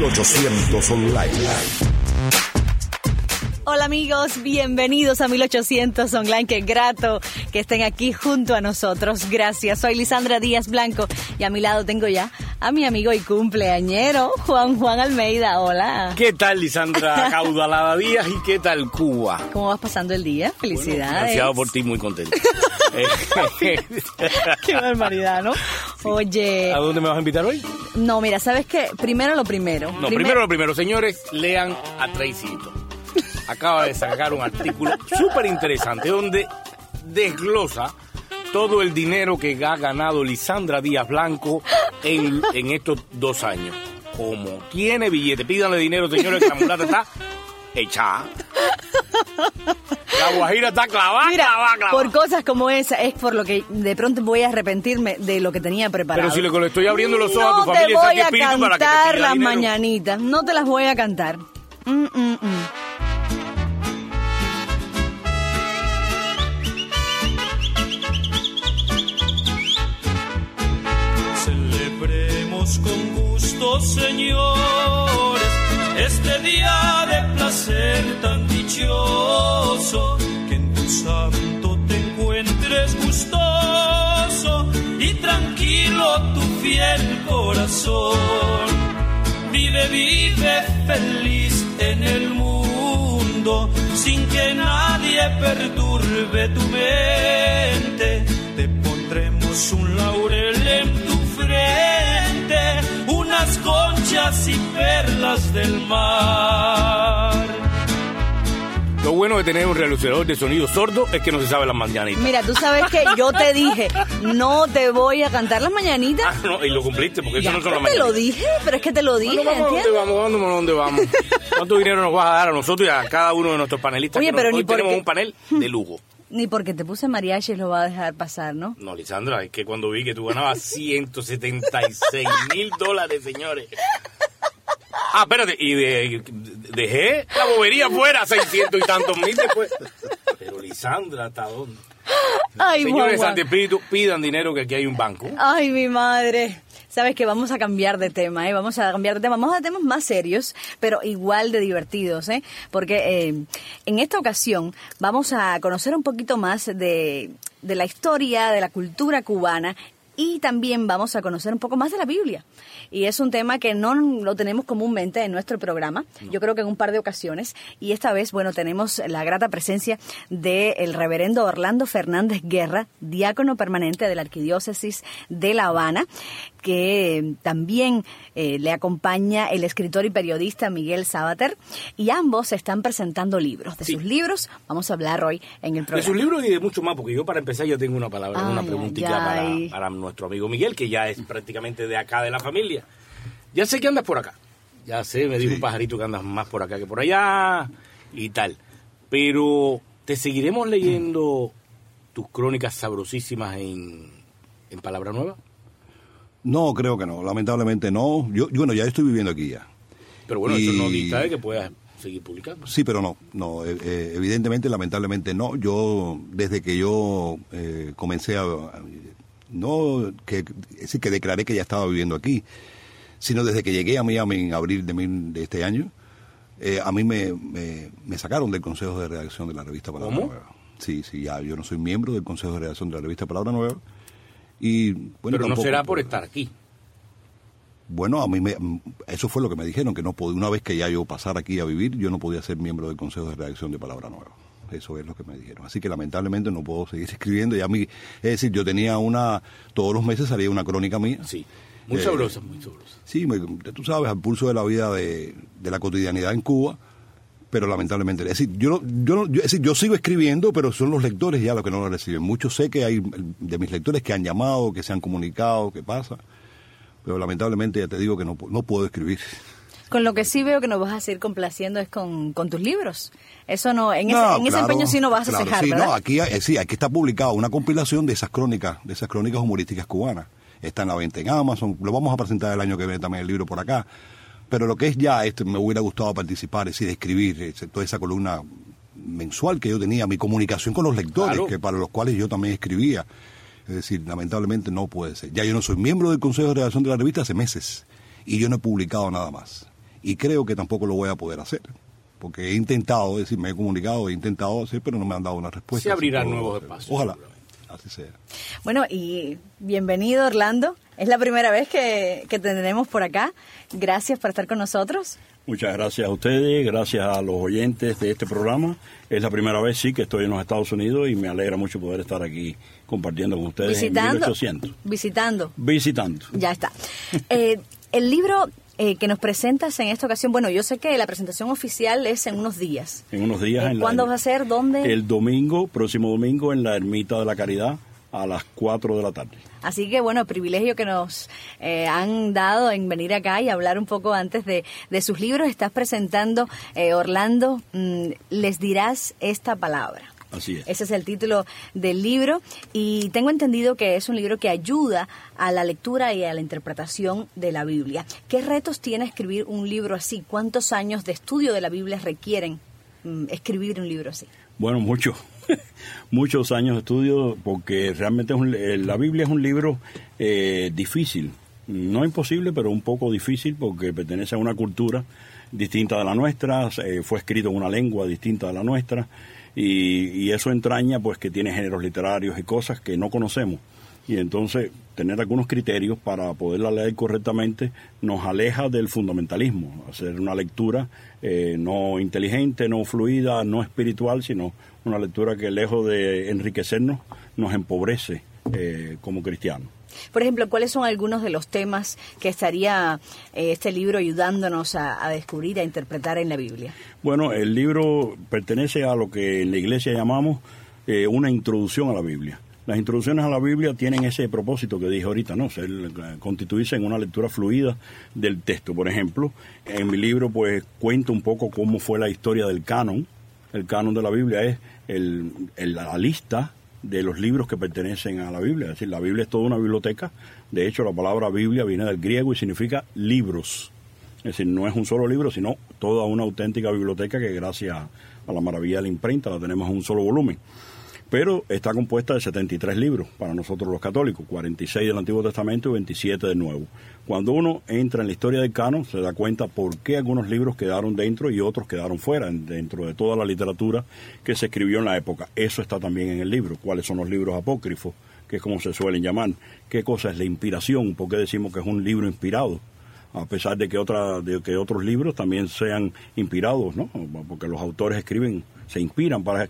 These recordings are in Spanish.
1800 Online. Hola amigos, bienvenidos a 1800 Online. Qué grato que estén aquí junto a nosotros. Gracias. Soy Lisandra Díaz Blanco y a mi lado tengo ya a mi amigo y cumpleañero Juan Almeida. Hola. ¿Qué tal, Lisandra Caudalada Díaz? ¿Y qué tal, Cuba? ¿Cómo vas pasando el día? Felicidades. Bueno, gracias por ti, muy contento. Qué barbaridad, ¿no? Oye. ¿A dónde me vas a invitar hoy? No, mira, ¿sabes qué? Primero lo primero. Primero lo primero. Señores, lean a Tracyito. Acaba de sacar un artículo súper interesante donde desglosa todo el dinero que ha ganado Lisandra Díaz Blanco en estos 2 años. Como tiene billete, pídanle dinero, señores, que la mulata está echada. La guajira está clavada, mira, clavada. Por cosas como esa, es por lo que de pronto voy a arrepentirme de lo que tenía preparado. Pero si le estoy abriendo los ojos a tu familia, no te voy a espíritu para que te cantar pida las dinero. mañanitas, no te las voy a cantar. Celebremos con gusto, señores, este día de placer tan dichoso, que en tu santo te encuentres gustoso y tranquilo tu fiel corazón. Vive, vive feliz en el mundo, sin que nadie perturbe tu mente. Te pondremos un laurel en tu frente, unas conchas y perlas del mar. Lo bueno de tener un realizador de sonido sordo es que no se sabe las mañanitas. Mira, tú sabes que yo te dije, no te voy a cantar las mañanitas. Ah, no, y lo cumpliste, porque eso no son las Te mañanitas. lo dije, pero es que te lo dije, Bueno, vamos, ¿entiendes? ¿dónde vamos? ¿Cuánto dinero nos vas a dar a nosotros y a cada uno de nuestros panelistas? Oye, pero hoy ni porque- tenemos un panel de lujo. Ni porque te puse mariachi lo va a dejar pasar, ¿no? No, Lisandra, es que cuando vi que tú ganabas $176,000, señores. Ah, espérate, y dejé la bobería fuera, 600 y tantos mil después. Pero Lisandra, ¿hasta dónde? Ay, Señores, Juan. Santo Espíritu, pidan dinero, que aquí hay un banco. Ay, mi madre. Sabes que vamos a cambiar de tema, ¿eh? Vamos a cambiar de tema. Vamos a temas más serios, pero igual de divertidos, ¿eh? Porque en esta ocasión vamos a conocer un poquito más de la historia, de la cultura cubana, y también vamos a conocer un poco más de la Biblia. Y es un tema que no lo tenemos comúnmente en nuestro programa, yo creo que en un par de ocasiones, y esta vez, bueno, tenemos la grata presencia del reverendo Orlando Fernández Guerra, diácono permanente de la Arquidiócesis de La Habana, que también le acompaña el escritor y periodista Miguel Sabater, y ambos están presentando libros. De sus libros vamos a hablar hoy en el programa. De sus libros y de mucho más, porque yo para empezar ya tengo una palabra, una preguntita ay. para nuestro amigo Miguel, que ya es prácticamente de acá de la familia. Ya sé que andas por acá, ya sé, me dijo un pajarito que andas más por acá que por allá y tal, pero te seguiremos leyendo tus crónicas sabrosísimas en Palabra Nueva. No, creo que no, lamentablemente no. Yo ya estoy viviendo aquí ya. Pero bueno, eso no dista de que puedas seguir publicando. Sí, pero no, evidentemente, lamentablemente no. Yo, desde que yo comencé es decir, que declaré que ya estaba viviendo aquí, sino desde que llegué a Miami en abril de este año, a mí me sacaron del Consejo de Redacción de la revista Palabra ¿Cómo? Nueva. Sí, ya yo no soy miembro del Consejo de Redacción de la revista Palabra Nueva. Y, bueno, pero no será por estar aquí. Bueno, eso fue lo que me dijeron, que no podía, una vez que ya yo pasara aquí a vivir, yo no podía ser miembro del Consejo de Redacción de Palabra Nueva. Eso es lo que me dijeron. Así que lamentablemente no puedo seguir escribiendo. Es decir, yo tenía todos los meses salía una crónica mía. Sí, muy sabrosa, muy sabrosa. Sí, tú sabes, al pulso de la vida de la cotidianidad en Cuba, pero lamentablemente, es decir, yo sigo escribiendo, pero son los lectores ya los que no lo reciben. Muchos sé que hay de mis lectores que han llamado, que se han comunicado, que pasa, pero lamentablemente ya te digo que no puedo escribir. Con lo que sí veo que nos vas a seguir complaciendo es con tus libros. Eso no, en ese empeño sí no vas a cejar, sí, ¿verdad? No, aquí está publicado una compilación de esas crónicas humorísticas cubanas. Está en la venta en Amazon, lo vamos a presentar el año que viene también el libro por acá. Pero lo que es ya, me hubiera gustado participar, es decir, escribir toda esa columna mensual que yo tenía, mi comunicación con los lectores, claro, que para los cuales yo también escribía. Es decir, lamentablemente no puede ser. Ya yo no soy miembro del Consejo de Redacción de la revista hace meses y yo no he publicado nada más. y creo que tampoco lo voy a poder hacer. Porque he intentado, es decir, me he comunicado, he intentado hacer, pero no me han dado una respuesta. Se abrirán nuevos espacios. Ojalá, así sea. Bueno, y bienvenido, Orlando. Es la primera vez que te tenemos por acá. Gracias por estar con nosotros. Muchas gracias a ustedes, gracias a los oyentes de este programa. Es la primera vez, sí, que estoy en los Estados Unidos y me alegra mucho poder estar aquí compartiendo con ustedes en 1800. Visitando. Ya está. El libro que nos presentas en esta ocasión, bueno, yo sé que la presentación oficial es en unos días. En unos días. ¿Cuándo va a ser? ¿Dónde? El próximo domingo, en la Ermita de la Caridad, a las 4 de la tarde. Así que, bueno, privilegio que nos han dado en venir acá y hablar un poco antes de sus libros. Estás presentando, Orlando, Les dirás esta palabra. Así es. Ese es el título del libro y tengo entendido que es un libro que ayuda a la lectura y a la interpretación de la Biblia. ¿Qué retos tiene escribir un libro así? ¿Cuántos años de estudio de la Biblia requieren escribir un libro así? Bueno, muchos años de estudio, porque realmente la Biblia es un libro difícil, no imposible, pero un poco difícil, porque pertenece a una cultura distinta de la nuestra, fue escrito en una lengua distinta de la nuestra, y eso entraña pues que tiene géneros literarios y cosas que no conocemos. Y entonces tener algunos criterios para poderla leer correctamente nos aleja del fundamentalismo, hacer una lectura no inteligente, no fluida, no espiritual, sino una lectura que lejos de enriquecernos nos empobrece como cristianos. Por ejemplo, ¿cuáles son algunos de los temas que estaría este libro ayudándonos a descubrir, a interpretar en la Biblia? Bueno, el libro pertenece a lo que en la iglesia llamamos una introducción a la Biblia. Las introducciones a la Biblia tienen ese propósito que dije ahorita, ¿no? Constituirse en una lectura fluida del texto. Por ejemplo, en mi libro pues cuento un poco cómo fue la historia del canon. El canon de la Biblia es la lista de los libros que pertenecen a la Biblia. Es decir, la Biblia es toda una biblioteca. De hecho, la palabra Biblia viene del griego y significa libros. Es decir, no es un solo libro, sino toda una auténtica biblioteca que gracias a la maravilla de la imprenta la tenemos en un solo volumen. Pero está compuesta de 73 libros para nosotros los católicos, 46 del Antiguo Testamento y 27 del Nuevo. Cuando uno entra en la historia del canon, se da cuenta por qué algunos libros quedaron dentro y otros quedaron fuera, dentro de toda la literatura que se escribió en la época. Eso está también en el libro. ¿Cuáles son los libros apócrifos? Que es como se suelen llamar. ¿Qué cosa es la inspiración? ¿Por qué decimos que es un libro inspirado? A pesar de que otros libros también sean inspirados, ¿no? Porque los autores se inspiran para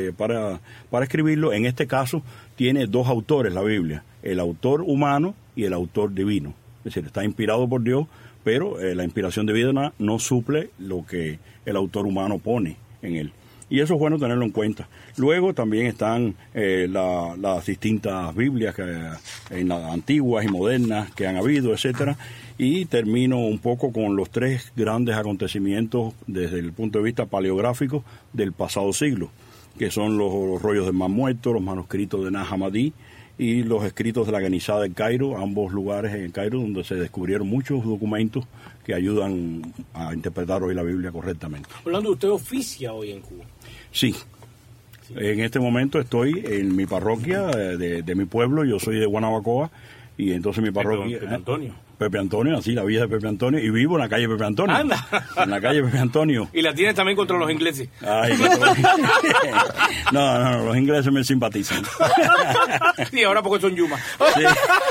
escribirlo. En este caso tiene dos autores la Biblia, el autor humano y el autor divino. Es decir, está inspirado por Dios, pero la inspiración divina no suple lo que el autor humano pone en él. Y eso es bueno tenerlo en cuenta. Luego también están las distintas Biblias antiguas y modernas que han habido, etcétera. Y termino un poco con los tres grandes acontecimientos desde el punto de vista paleográfico del pasado siglo, que son los rollos del Mar Muerto, los manuscritos de Nag Hammadi y los escritos de la Genizá del Cairo, ambos lugares en el Cairo donde se descubrieron muchos documentos que ayudan a interpretar hoy la Biblia correctamente. Orlando, ¿usted oficia hoy en Cuba? Sí. En este momento estoy en mi parroquia de mi pueblo, yo soy de Guanabacoa, y entonces mi parroquia... Pepe Antonio, así la vida de Pepe Antonio, y vivo en la calle Pepe Antonio. ¡Anda! En la calle Pepe Antonio. ¿Y la tienes también contra los ingleses? Ay, no, los ingleses me simpatizan. Sí, ahora porque son Yuma. Sí.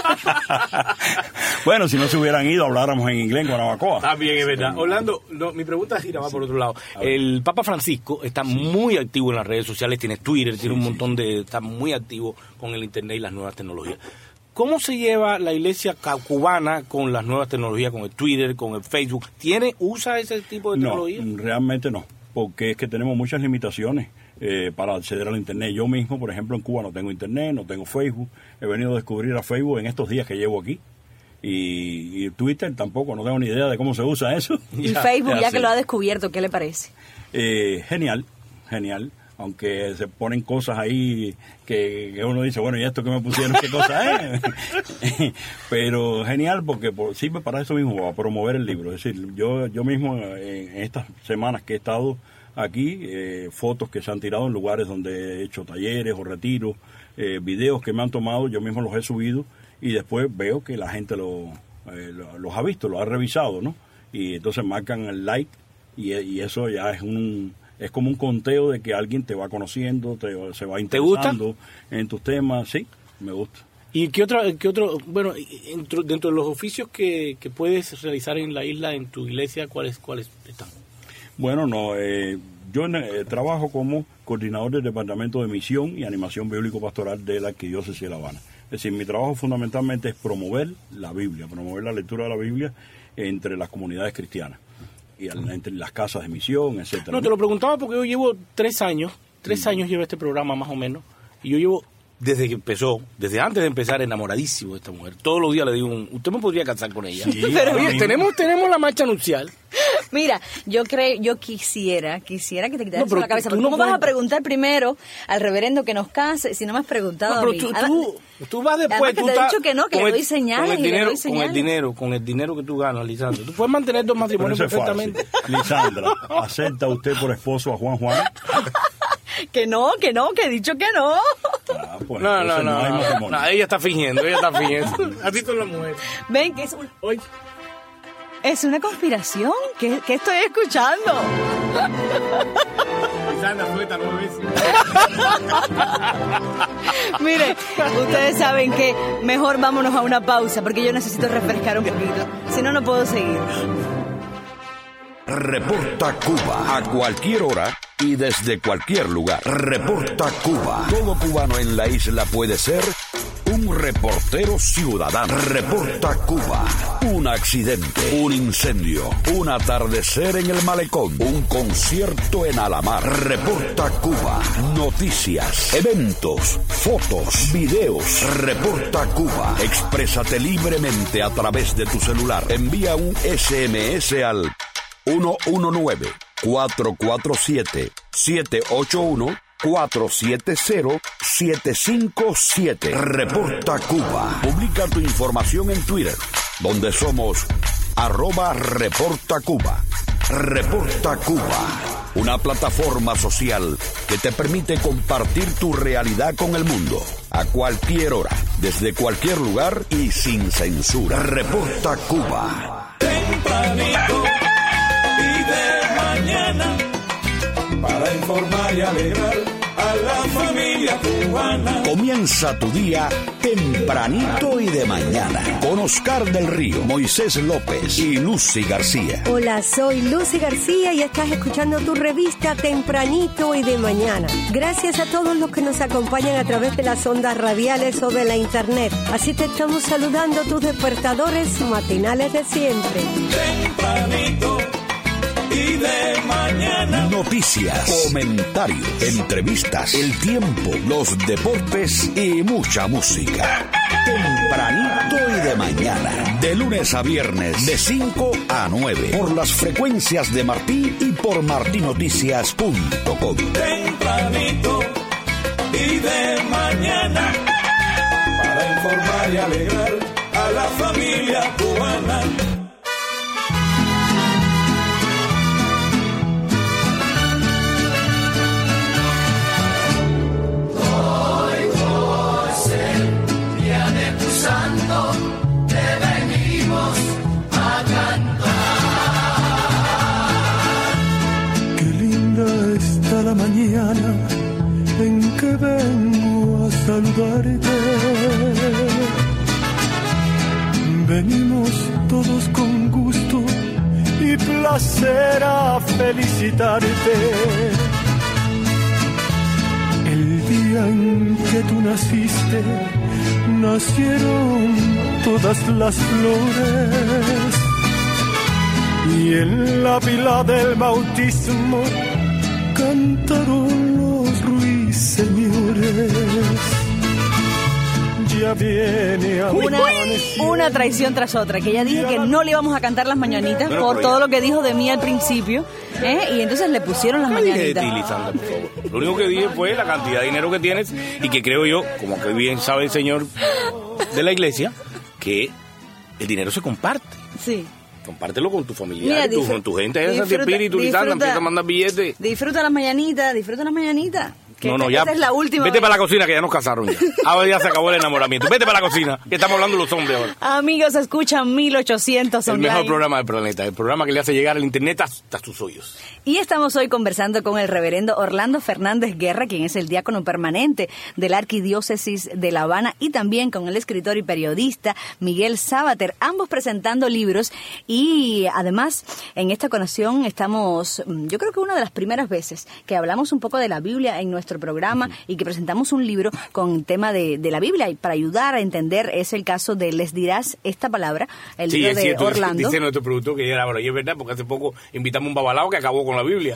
Bueno, si no se hubieran ido, habláramos en inglés en Guanabacoa. También es verdad. Orlando, mi pregunta gira por otro lado. El Papa Francisco está muy activo en las redes sociales, tiene Twitter, tiene un montón está muy activo con el Internet y las nuevas tecnologías. ¿Cómo se lleva la iglesia cubana con las nuevas tecnologías, con el Twitter, con el Facebook? ¿Usa ese tipo de tecnología? No, realmente no, porque es que tenemos muchas limitaciones para acceder al Internet. Yo mismo, por ejemplo, en Cuba no tengo Internet, no tengo Facebook. He venido a descubrir a Facebook en estos días que llevo aquí. Y Twitter tampoco, no tengo ni idea de cómo se usa eso. Y Facebook, ya que lo ha descubierto, ¿qué le parece? Genial. Aunque se ponen cosas ahí que uno dice, bueno, ¿y esto que me pusieron? ¿Qué cosa es? Pero genial, porque sirve para eso mismo, para promover el libro. Es decir, yo mismo en estas semanas que he estado aquí, fotos que se han tirado en lugares donde he hecho talleres o retiros, videos que me han tomado, yo mismo los he subido y después veo que la gente los ha visto, los ha revisado, ¿no? y entonces marcan el like y eso ya es como un conteo de que alguien te va conociendo, se va interesando en tus temas. Sí, me gusta. ¿Y qué otro, bueno, dentro de los oficios que puedes realizar en la isla, en tu iglesia, cuáles están? Bueno, yo trabajo como coordinador del Departamento de Misión y Animación Bíblico-Pastoral de la Arquidiócesis de La Habana. Es decir, mi trabajo fundamentalmente es promover la Biblia, promover la lectura de la Biblia entre las comunidades cristianas y entre las casas de misión, etcétera. No, te lo preguntaba porque yo llevo 3 años llevo este programa más o menos, y yo llevo desde que empezó, desde antes de empezar, enamoradísimo de esta mujer. Todos los días le digo, usted me podría casar con ella. Sí, pero tenemos la marcha nupcial. Mira, yo quisiera que te quitaras No, la cabeza. tú Porque no ¿cómo vas puedes- a preguntar primero al reverendo que nos case si no me has preguntado No, a pero mí? tú vas después. Además que tú te he estás- dicho que no, que con le el- doy señales con el y le dinero, doy señales. con el dinero que tú ganas, Lisandro. Tú puedes mantener 2 Pero matrimonios eso es fácil. perfectamente. Lisandra, ¿acepta usted por esposo a Juan? Que no, que he dicho que no. Ah, pues No, entonces no, hay matrimonio. no, ella está fingiendo. Así son las mujeres. Ven, que es una conspiración. ¿Qué estoy escuchando? Lisandra, suelta 9 veces. Mire, ustedes saben que mejor vámonos a una pausa porque yo necesito refrescar un poquito. Si no, no puedo seguir. Reporta Cuba a cualquier hora y desde cualquier lugar. Reporta Cuba. Todo cubano en la isla puede ser un reportero ciudadano. Reporta Cuba. Un accidente, un incendio, un atardecer en el malecón, un concierto en Alamar. Reporta Cuba. Noticias, eventos, fotos, videos. Reporta Cuba. Exprésate libremente a través de tu celular. Envía un SMS al 119-447-781-470-757. Reporta Cuba. Publica tu información en Twitter, donde somos @ReportaCuba. Reporta Cuba. Una plataforma social que te permite compartir tu realidad con el mundo. A cualquier hora, desde cualquier lugar y sin censura. Reporta Cuba. Tempranito y de mañana, para informar y alegrar a la familia cubana. Comienza tu día tempranito y de mañana con Oscar del Río, Moisés López y Lucy García. Hola, soy Lucy García y estás escuchando tu revista Tempranito y de Mañana. Gracias a todos los que nos acompañan a través de las ondas radiales o de la internet. Así te estamos saludando tus despertadores matinales de siempre. Tempranito y de mañana. Noticias, comentarios, entrevistas, el tiempo, los deportes y mucha música. Tempranito y de mañana, de lunes a viernes, de 5 a 9, por las frecuencias de Martí y por martinoticias.com. Tempranito y de mañana, para informar y alegrar a la familia cubana. Qué linda está la mañana en que vengo a saludarte. Venimos todos con gusto y placer a felicitarte. El día en que tú naciste, nacieron todas las flores. Y en la pila del bautismo cantaron los ruiseñores. Ya viene a Una traición tras otra, que ya dije que no le íbamos a cantar las mañanitas por todo lo que dijo de mí al principio, y entonces le pusieron las ¿Qué dije de mañanitas. ti, Lisandra, por favor? Lo único que dije fue la cantidad de dinero que tienes y que creo yo, como que bien sabe el señor de la iglesia, que el dinero se comparte. Sí. Compártelo con tu familia, Mira, con tu gente de Santi disfruta- Espíritu, Lisandra, disfruta- empieza a mandar billetes. Disfruta las mañanitas, disfruta las mañanitas. Esta es la última Vete vez. para la cocina, que ya nos casaron ya. Ahora ya se acabó el enamoramiento. Vete para la cocina, que estamos hablando de los hombres ahora. Amigos, escuchan 1800 El online. mejor programa del planeta, el programa que le hace llegar el internet hasta tus oídos. Y estamos hoy conversando con el reverendo Orlando Fernández Guerra, quien es el diácono permanente de la Arquidiócesis de La Habana, y también con el escritor y periodista Miguel Sabater, ambos presentando libros. Y además, en esta ocasión estamos, yo creo que una de las primeras veces que hablamos un poco de la Biblia en nuestro programa y que presentamos un libro con tema de la Biblia, y para ayudar a entender es el caso de Les dirás esta palabra, el libro de cierto, Orlando. Dice nuestro productor que ya era hora, y es verdad, porque hace poco invitamos a un babalao que acabó con la Biblia.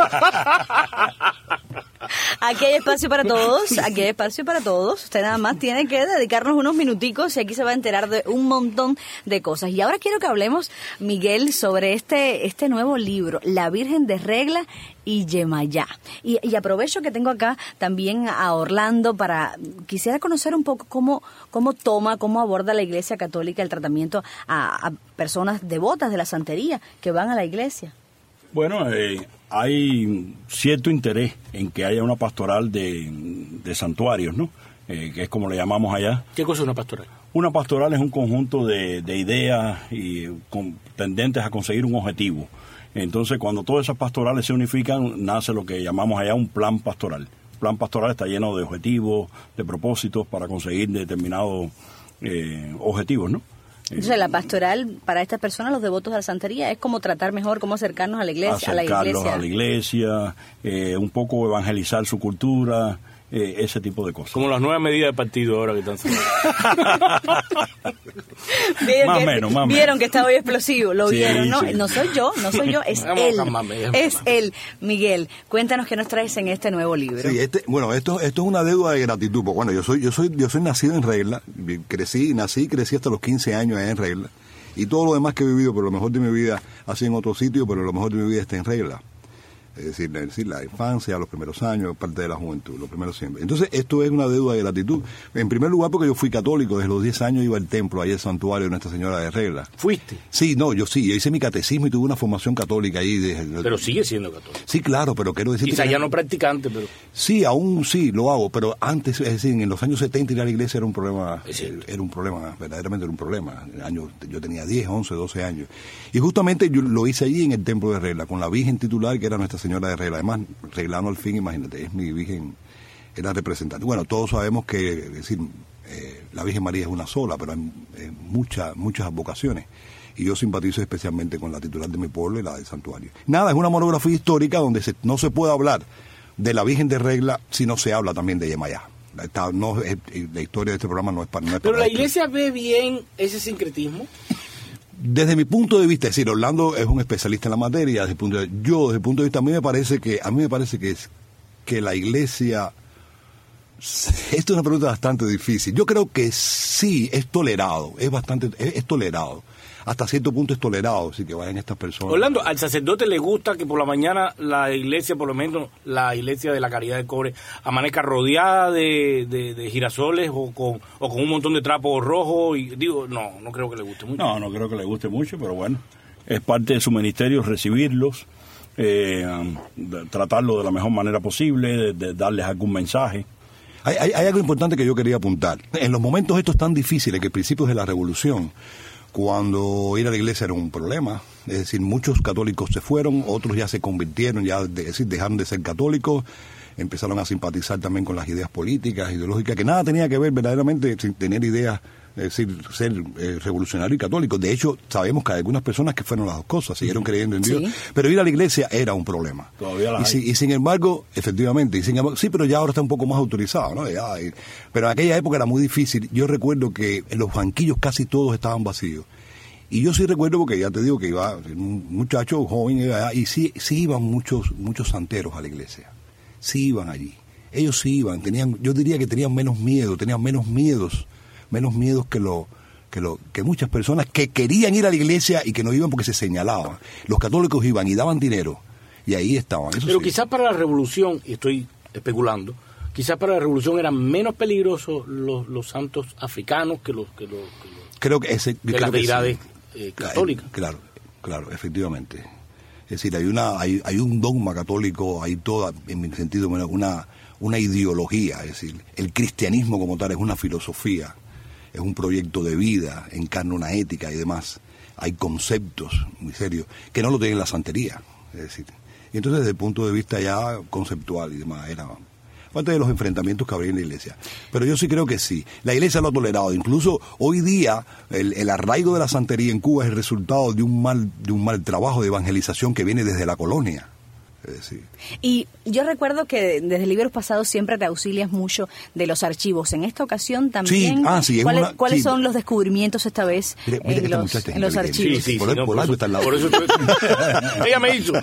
Aquí hay espacio para todos, aquí hay espacio para todos. Usted nada más tiene que dedicarnos unos minuticos y aquí se va a enterar de un montón de cosas. Y ahora quiero que hablemos, Miguel, sobre este nuevo libro, La Virgen de Regla y Yemayá. Y aprovecho que tengo acá también a Orlando quisiera conocer un poco cómo aborda la Iglesia Católica el tratamiento a personas devotas de la santería que van a la iglesia. Bueno, hay cierto interés en que haya una pastoral de santuarios, ¿no? Que es como le llamamos allá. ¿Qué cosa es una pastoral? Una pastoral es un conjunto de ideas y tendentes a conseguir un objetivo. Entonces, cuando todas esas pastorales se unifican, nace lo que llamamos allá un plan pastoral. El plan pastoral está lleno de objetivos, de propósitos para conseguir determinados objetivos, ¿no? Entonces, la pastoral para estas personas, los devotos de la santería, es como tratar mejor, cómo acercarnos a la iglesia. Acercarlos a la iglesia, un poco evangelizar su cultura, ese tipo de cosas. Como las nuevas medidas de partido ahora que están saliendo. Vieron que está hoy explosivo, lo vieron, ¿no? Sí. No soy yo, es él. Es él. Miguel, cuéntanos qué nos traes en este nuevo libro. Sí, esto es una deuda de gratitud. Porque, bueno, yo soy nacido en Regla, crecí hasta los 15 años en Regla, y todo lo demás que he vivido, pero lo mejor de mi vida ha sido en otro sitio, pero lo mejor de mi vida está en Regla. Es decir, la infancia, los primeros años, parte de la juventud, lo primero siempre. Entonces, esto es una deuda de gratitud. En primer lugar, porque yo fui católico, desde los 10 años iba al templo, ahí al santuario de Nuestra Señora de Regla. ¿Fuiste? Sí, yo hice mi catecismo y tuve una formación católica ahí. Pero sigue siendo católico. Sí, claro, pero quiero decir... Quizá ya no practicante, pero... Sí, aún sí, lo hago, pero antes, es decir, en los años 70 ir a la iglesia era un problema, verdaderamente era un problema. Yo tenía 10, 11, 12 años. Y justamente yo lo hice allí en el templo de Regla, con la Virgen titular, que era Nuestra Señora de Regla. Además, Reglano al fin, imagínate, es mi Virgen, era representante. Bueno, todos sabemos que, es decir, la Virgen María es una sola, pero hay muchas vocaciones. Y yo simpatizo especialmente con la titular de mi pueblo y la del santuario. Nada, es una monografía histórica donde no se puede hablar de la Virgen de Regla si no se habla también de Yemayá. La historia de este programa no es para... Pero la iglesia ve bien ese sincretismo. Desde mi punto de vista, es decir, Orlando es un especialista en la materia, desde el punto de vista, a mí me parece que la iglesia, esto es una pregunta bastante difícil. Yo creo que sí es tolerado, es tolerado. Hasta cierto punto es tolerado, así que vayan estas personas. Orlando, al sacerdote le gusta que por la mañana la iglesia, por lo menos la iglesia de la Caridad del Cobre, amanezca rodeada de girasoles o con un montón de trapos rojos. Y digo, no creo que le guste mucho. No creo que le guste mucho, pero bueno, es parte de su ministerio recibirlos, tratarlos de la mejor manera posible, de darles algún mensaje. Hay algo importante que yo quería apuntar. En los momentos estos tan difíciles, que principios de la revolución, cuando ir a la iglesia era un problema, es decir, muchos católicos se fueron, otros ya se convirtieron, dejaron de ser católicos, empezaron a simpatizar también con las ideas políticas, ideológicas, que nada tenía que ver verdaderamente sin tener ideas, es decir, ser revolucionario y católico. De hecho, sabemos que hay algunas personas que fueron las dos cosas, siguieron creyendo en Dios, pero ir a la iglesia era un problema. Todavía las hay. Y sin embargo, efectivamente, sí, pero ya ahora está un poco más autorizado, ¿no? Pero en aquella época era muy difícil. Yo recuerdo que en los banquillos casi todos estaban vacíos. Y yo sí recuerdo, porque ya te digo que iba un muchacho joven, y sí iban muchos santeros a la iglesia. Sí iban allí. Ellos sí iban, yo diría que tenían menos miedos que muchas personas que querían ir a la iglesia y que no iban porque se señalaban. Los católicos iban y daban dinero, y ahí estaban. Pero sí, quizás para la revolución, y estoy especulando, quizás para la revolución eran menos peligrosos los santos africanos que las deidades católicas. Claro, efectivamente. decir, hay un dogma católico, hay toda, en mi sentido, una ideología, es decir, el cristianismo como tal es una filosofía, es un proyecto de vida, encarna una ética y demás. Hay conceptos muy serios que no lo tiene la santería, es decir. Y entonces desde el punto de vista ya conceptual y demás, era parte de los enfrentamientos que habría en la iglesia. Pero yo sí creo que sí. La iglesia lo ha tolerado. Incluso hoy día el arraigo de la santería en Cuba es el resultado de un mal trabajo de evangelización que viene desde la colonia. Es decir. Y yo recuerdo que desde libros pasados siempre te auxilias mucho de los archivos. En esta ocasión también, ¿cuáles son los descubrimientos esta vez en los archivos? Sí, por eso ella me hizo.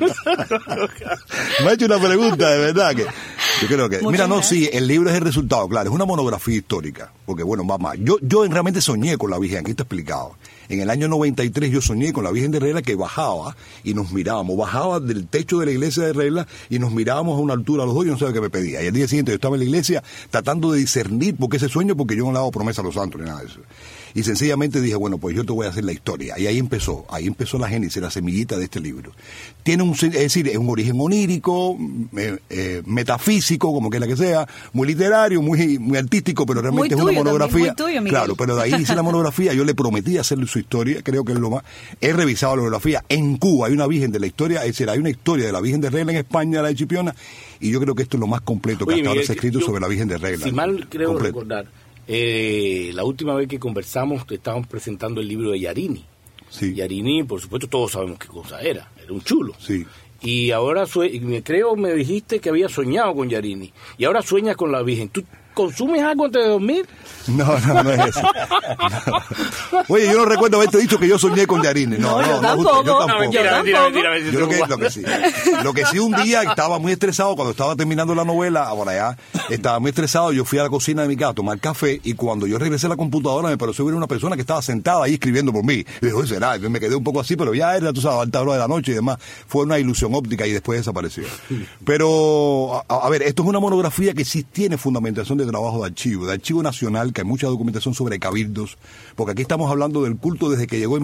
Me ha hecho una pregunta, de verdad, que yo creo que... el libro es el resultado, claro, es una monografía histórica, porque bueno, mamá, yo realmente soñé con la Virgen, aquí está explicado. En el año 93 yo soñé con la Virgen de Regla que bajaba y nos mirábamos, bajaba del techo de la iglesia de Regla y nos mirábamos a una altura los dos, yo no sabía qué me pedía. Y al día siguiente yo estaba en la iglesia tratando de discernir por qué ese sueño, porque yo no le hago promesa a los santos ni nada de eso. Y sencillamente dije, bueno, pues yo te voy a hacer la historia. Y ahí empezó la génesis, la semillita de este libro. Tiene es un origen onírico, metafísico, como que la que sea, muy literario, muy artístico, pero realmente es una monografía. Muy tuyo, Miguel. Claro, pero de ahí hice la monografía, yo le prometí hacerle su historia, creo que es lo más. He revisado la monografía. En Cuba hay una Virgen de la historia, es decir, hay una historia de la Virgen de Regla en España, la de Chipiona, y yo creo que esto es lo más completo que hasta ahora se ha escrito sobre la Virgen de Regla. Si mal creo recordar, la última vez que conversamos estábamos presentando el libro de Yarini. Sí. Yarini, por supuesto, todos sabemos qué cosa era un chulo. Sí. Y ahora me dijiste que había soñado con Yarini. Y ahora sueñas con la Virgen. ¿Tú consumes algo antes de dormir? No es eso. No. Oye, yo no recuerdo haberte dicho que yo soñé con Yarini. No, yo tampoco. Mentira. Yo lo que sí. Lo que sí, un día estaba muy estresado cuando estaba terminando la novela, ahora ya estaba muy estresado, yo fui a la cocina de mi casa a tomar café y cuando yo regresé a la computadora me pareció ver una persona que estaba sentada ahí escribiendo por mí. Y digo, será, me quedé un poco así, pero ya era, tú sabes, alta hora de la noche y demás. Fue una ilusión óptica y después desapareció. Pero, a ver, esto es una monografía que sí tiene fundamentación de trabajo de archivo nacional, que hay mucha documentación sobre cabildos, porque aquí estamos hablando del culto desde que llegó en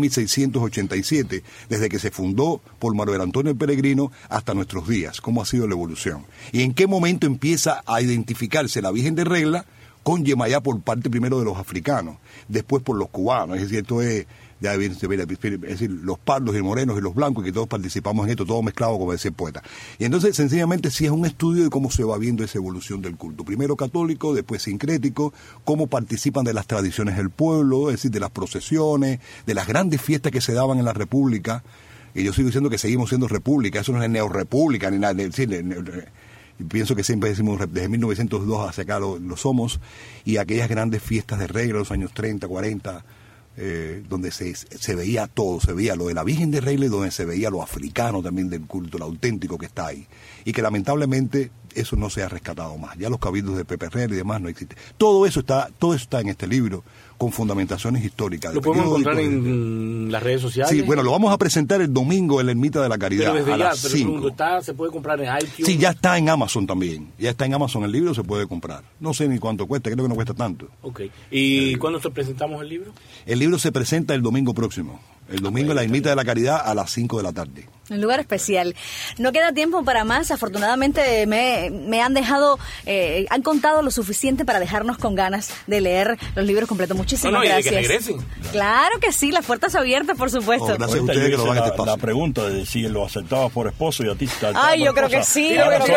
1687, desde que se fundó por Manuel Antonio el Peregrino hasta nuestros días, cómo ha sido la evolución. Y en qué momento empieza a identificarse la Virgen de Regla con Yemayá por parte primero de los africanos, después por los cubanos, es decir, esto es... Ya es decir, los pardos y morenos y los blancos, y que todos participamos en esto, todo mezclado, como decía el poeta. Y entonces, sencillamente, sí es un estudio de cómo se va viendo esa evolución del culto. Primero católico, después sincrético, cómo participan de las tradiciones del pueblo, es decir, de las procesiones, de las grandes fiestas que se daban en la República. Y yo sigo diciendo que seguimos siendo república, eso no es neorrepública ni nada, pienso que siempre decimos desde 1902 hacia acá lo somos, y aquellas grandes fiestas de Regla, los años 30, 40... donde se veía todo, se veía lo de la Virgen de Regla y donde se veía lo africano también del culto, lo auténtico que está ahí. Y que lamentablemente eso no se ha rescatado más. Ya los cabildos de Pepe Herrera y demás no existen. Todo eso está en este libro, con fundamentaciones históricas. ¿Lo podemos encontrar en las redes sociales? Sí, bueno, lo vamos a presentar el domingo en la Ermita de la Caridad. Pero a las 5. ¿Se puede comprar en iTunes? Sí, ya está en Amazon también. Ya está en Amazon el libro, se puede comprar. No sé ni cuánto cuesta, creo que no cuesta tanto. Ok. ¿Y cuándo se presentamos el libro? El libro se presenta el domingo próximo. El domingo en la Ermita de la Caridad a las 5 de la tarde. Un lugar especial. No queda tiempo para más. Afortunadamente me han dejado, han contado lo suficiente para dejarnos con ganas de leer los libros completos. Muchísimas gracias. Y de que regresen. Claro que sí, las puertas abiertas, por supuesto. Gracias a ustedes que lo van a este espacio. La pregunta de si lo aceptabas por esposo y a ti te Ay, yo creo que sí.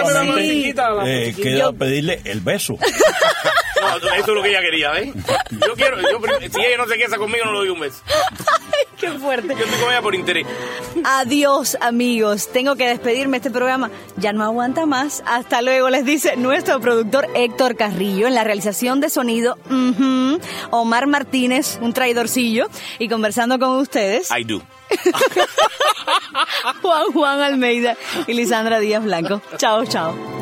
Queda pedirle el beso. No, eso es lo que ella quería, ¿ves? Si ella no se casa conmigo, no le doy un beso. Ay, qué fuerte. Yo estoy con ella por interés. Adiós, amigos. Tengo que despedirme. Este programa ya no aguanta más. Hasta luego, les dice nuestro productor Héctor Carrillo. En la realización de sonido, Omar Martínez, un traidorcillo. Y conversando con ustedes, I do. Juan Almeida y Lisandra Díaz Blanco. Chao, chao.